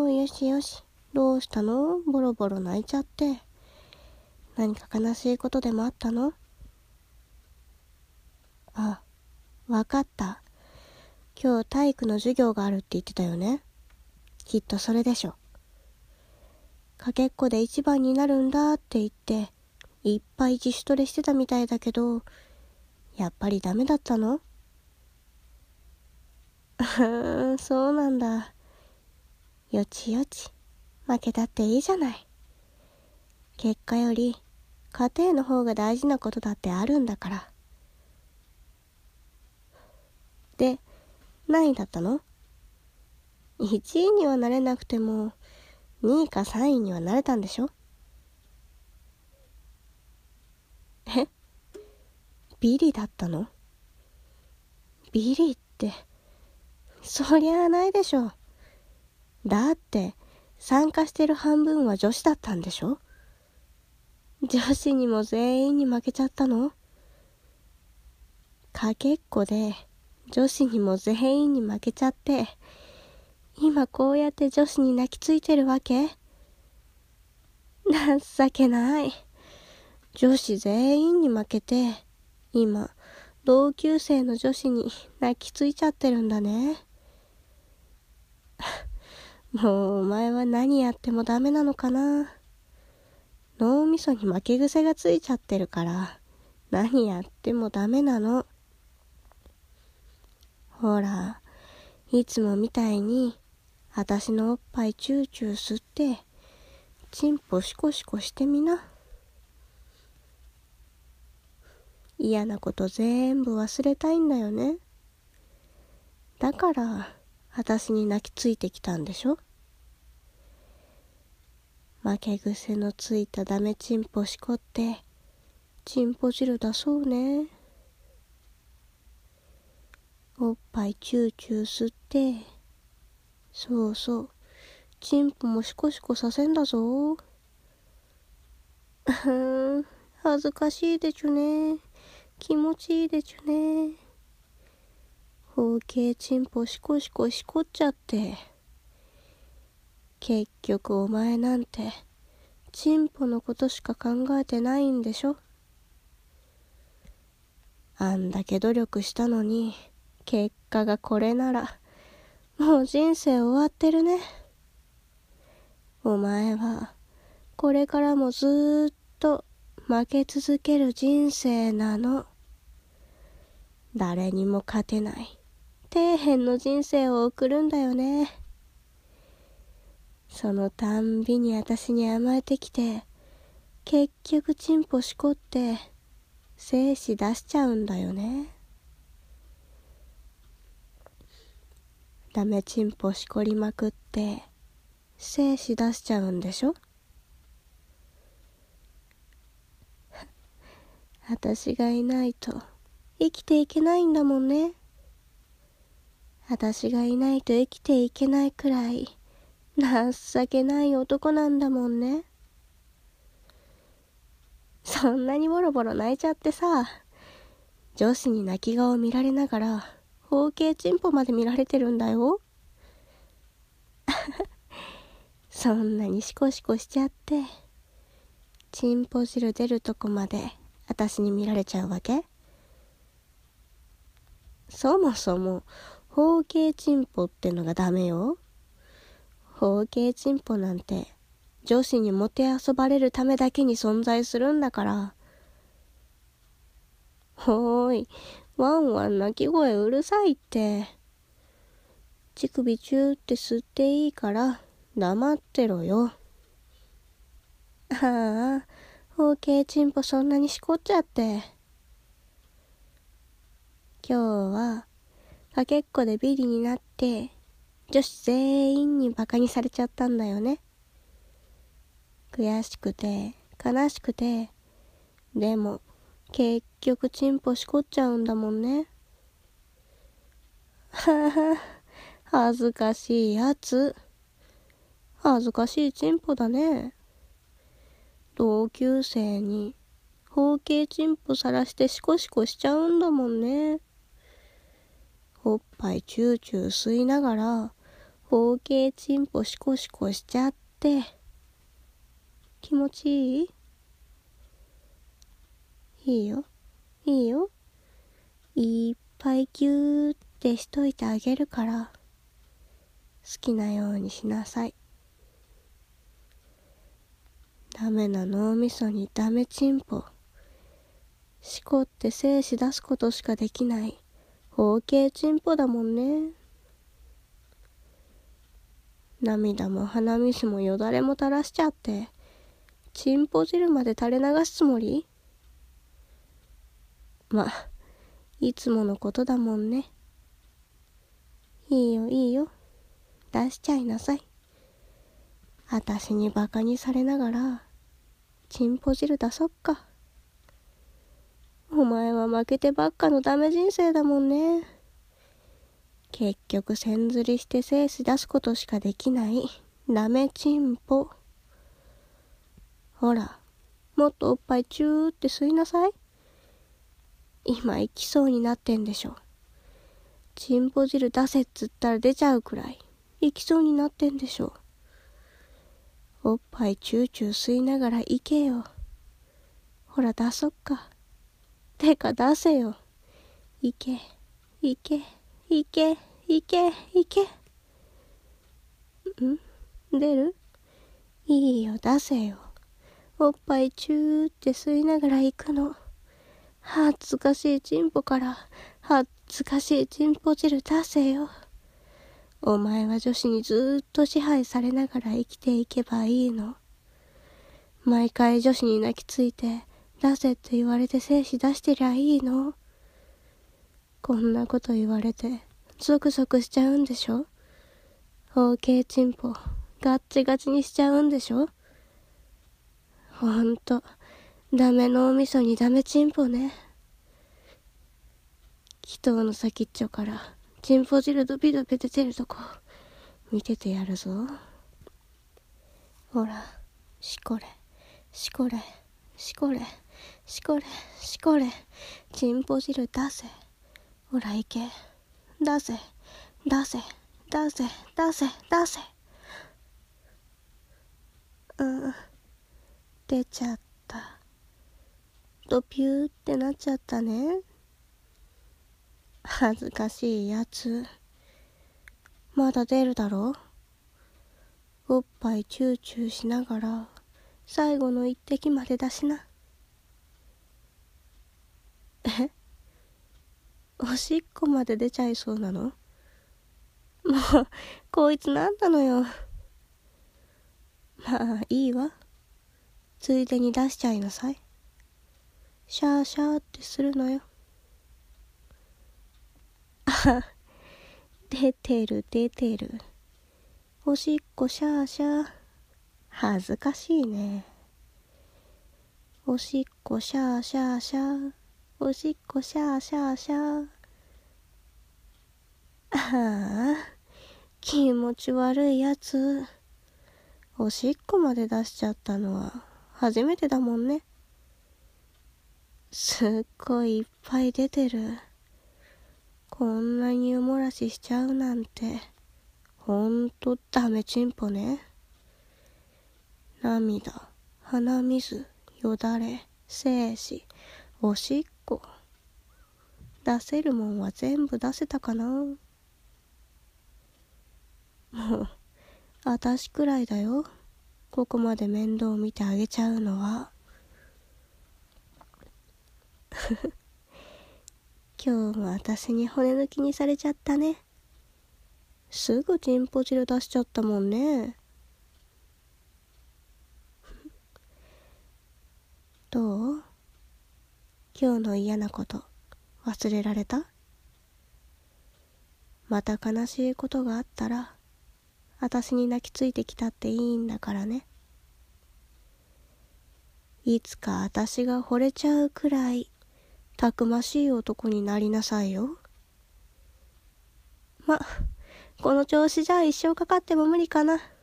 よしよし。どうしたの？ボロボロ泣いちゃって。何か悲しいことでもあったの？あ、わかった。今日体育の授業があるって言ってたよね。きっとそれでしょ。かけっこで一番になるんだって言って、いっぱい自主トレしてたみたいだけど、やっぱりダメだったの？そうなんだ。よちよち。負けたっていいじゃない。結果より家庭の方が大事なことだってあるんだから。で、何位だったの？1位にはなれなくても、2位か3位にはなれたんでしょ？え？ビリだったの？ビリって、そりゃあないでしょ。だって、参加してる半分は女子だったんでしょ？女子にも全員に負けちゃったの？かけっこで女子にも全員に負けちゃって、今こうやって女子に泣きついてるわけ？情けない。女子全員に負けて、今、同級生の女子に泣きついちゃってるんだね。もうお前は何やってもダメなのかな。脳みそに負け癖がついちゃってるから、何やってもダメなの。ほら、いつもみたいに、あたしのおっぱいチューチュー吸って、チンポシコシコしてみな。嫌なこと全部忘れたいんだよね。だから、あたしに泣きついてきたんでしょ。負け癖のついたダメチンポシコって、チンポ汁だそうね。おっぱいチューチュー吸って、そうそう、チンポもシコシコさせんだぞ。恥ずかしいでちゅね。気持ちいいでちゅね。包茎チンポシコシコしこっちゃって。結局お前なんて、チンポのことしか考えてないんでしょ。あんだけ努力したのに、結果がこれなら、もう人生終わってるね。お前は、これからもずーっと負け続ける人生なの。誰にも勝てない、底辺の人生を送るんだよね。そのたんびに私に甘えてきて、結局チンポしこって、精子出しちゃうんだよね。ダメチンポしこりまくって、精子出しちゃうんでしょ。私がいないと生きていけないんだもんね。私がいないと生きていけないくらい情けない男なんだもんね。そんなにボロボロ泣いちゃってさ、女子に泣き顔見られながら包茎チンポまで見られてるんだよ。そんなにシコシコしちゃって、チンポ汁出るとこまで私に見られちゃうわけ？そもそも包茎チンポってのがダメよ。包茎チンポなんて女子にもて遊ばれるためだけに存在するんだから。ほーい、ワンワン鳴き声うるさいって。乳首チューって吸っていいから黙ってろよ。ああ、包茎チンポそんなにしこっちゃって。今日はかけっこでビリになって女子全員にバカにされちゃったんだよね。悔しくて悲しくて、でも結局チンポしこっちゃうんだもんね。はは、恥ずかしいやつ。恥ずかしいチンポだね。同級生に包茎チンポさらしてシコシコしちゃうんだもんね。おっぱいチューチュー吸いながら包茎チンポシコシコしちゃって。気持ちいい？いいよ、いいよ。いっぱいギューってしといてあげるから、好きなようにしなさい。ダメな脳みそにダメチンポ。しこって精子出すことしかできない包茎チンポだもんね。涙も鼻水もよだれも垂らしちゃって、チンポ汁まで垂れ流すつもり？ま、いつものことだもんね。いいよいいよ、出しちゃいなさい。あたしにバカにされながら、チンポ汁出そっか。お前は負けてばっかのダメ人生だもんね。結局線ずりして精子出すことしかできないダメチンポ。ほら、もっとおっぱいチューって吸いなさい。今行きそうになってんでしょ。チンポ汁出せっつったら出ちゃうくらい行きそうになってんでしょ。おっぱいチューチュー吸いながら行けよ。ほら出そっか。てか出せよ。行け、行け、行け、行け、行け。出る？いいよ、出せよ。おっぱいチューって吸いながら行くの。恥ずかしいチンポから恥ずかしいチンポ汁出せよ。お前は女子にずっと支配されながら生きていけばいいの。毎回女子に泣きついて出せって言われて精子出してりゃいいの。こんなこと言われてゾクゾクしちゃうんでしょ。包茎チンポガッチガチにしちゃうんでしょ。ほんとダメ脳みそにダメチンポね。祈祷の先っちょからチンポ汁ドビドビ出てるとこ見ててやるぞ。ほら、しこれしこれしこれしこれしこれ、チンポ汁出せ。ほら行け、出せ出せ出せ出せ出せ。出ちゃった。ドピューってなっちゃったね。恥ずかしいやつ。まだ出るだろ。おっぱいチューチューしながら最後の一滴まで出しな。え？おしっこまで出ちゃいそうなの？もうこいつなんなのよ。まあいいわ。ついでに出しちゃいなさい。シャーシャーってするのよ。あ、出てる出てる。おしっこシャーシャー。恥ずかしいね。おしっこシャーシャーシャー。おしっこシャーシャーシャー。ああ、気持ち悪いやつ。おしっこまで出しちゃったのは初めてだもんね。すっごいいっぱい出てる。こんなに湯漏らししちゃうなんてほんとダメチンポね。涙、鼻水、よだれ、精子、おしっこ、出せるもんは全部出せたかな。もうあたしくらいだよ、ここまで面倒見てあげちゃうのは。今日もあたしに骨抜きにされちゃったね。すぐチンポ汁出しちゃったもんね。どう？今日の嫌なこと忘れられた？また悲しいことがあったらあたしに泣きついてきたっていいんだからね。いつかあたしが惚れちゃうくらいたくましい男になりなさいよ。ま、この調子じゃ一生かかっても無理かな。